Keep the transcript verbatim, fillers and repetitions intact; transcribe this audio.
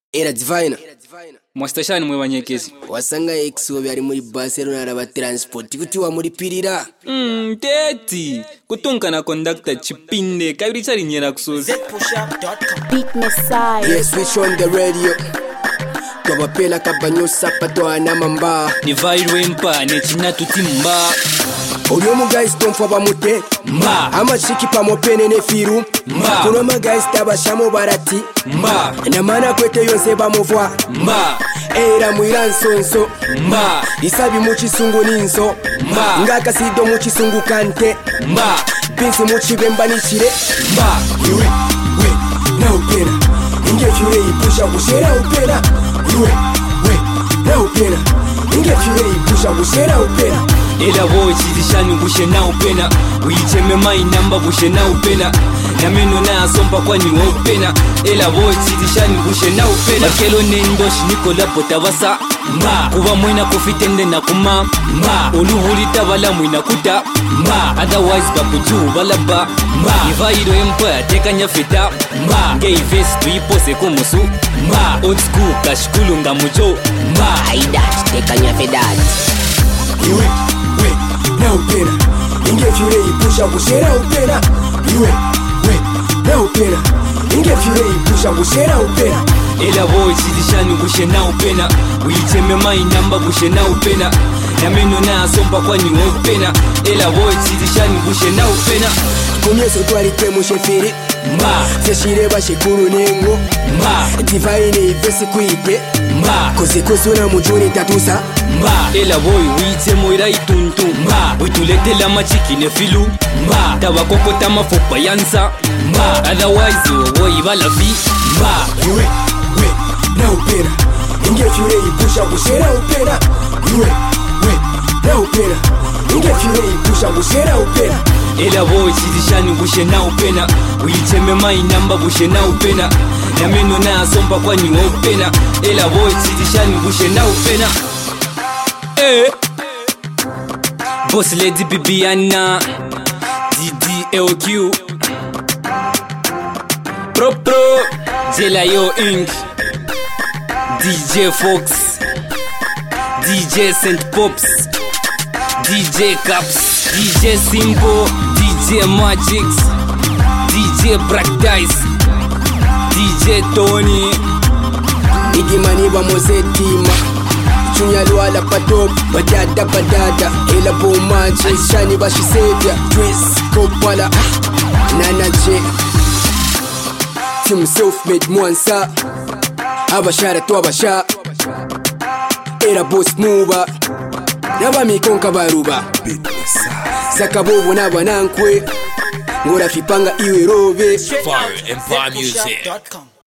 Era Divine Mwastashani mwe banyekezi wasanga X wo byari muri Barcelona araba transport kuti wa muri pirira mm teti kutunka na conductor chipinde kabiri cyari nyera kusoza Beat Messiah. Yes, switch on the radio Kwa pela kabanyo sapato anamamba ni vairwe mpa ne china tutimba Oyo mu guys tomfa bamute mba amachiki pamopene ne firu mba kuno ma guys tabashamo barati mba na mana kwete yose bamovwa mba era muiransonso mba isabi mu kisungu ninso mba ngaka sido mu kisungu kante mba pinsi mu kibemba nikire mba iwe we na upena ingechure ipusha kushera upena iwe we na upena ingechure ipusha kushera upena ela voice zishani kushe na upena uyicheme mai namba kushe na upena na meno na asompa kwani wa upena ela voice zishani kushe na upena bakelo nendosh nikola potavasa mba kuba mwina kufitende na kuma mba oluhuli tabala mwina kuta mba otherwise bakuju balaba mba ivairo empire tekanya feta mba gay face tuipose kumusu mba old school kashkulu ngamucho mba aidat tekanya fedat iwe we na upena ingechure ipusha kushera upena iwe we na upena ingechure ipusha kushera upena ela voice zishani kushe na upena uyicheme mai namba kushe na upena na meno na asompa kwani wa upena ela voice zishani kushe na upena kumyeso twari twemushe firi mba seshire bashikuru nengo mba Divine ifesi kuite mba koze kozuna mujuni tatusa mba ela boy uyichemo ira ituntu mba uituletela machiki ne filu mba tabakokota mafopa yansa mba otherwise wo ibalafi mba iwe we na upena ingechure ipusha kushera upena iwe we na upena ingechure ipusha kushera upena ela voice zishani kushe na upena uyicheme mai namba kushe na upena na meno na asompa kwani wa upena ela voice zishani kushe na upena eh Boss Lady Bibiana D D L Q Pro Pro Jelayo Inc D J Fox D J Saint Pops D J Caps D J Simple D J Magix D J Black Dice D J Tony Igimani bamozetima Chunya luala patop badada badada ela bomaje shani bashisevya Chris Kopala Nana J Team self-made mwansa abashara tu abasha era boss muba naba mikonka baruba sakabobo nabanankwe ngora fipanga iwe robe Fire Empire Music.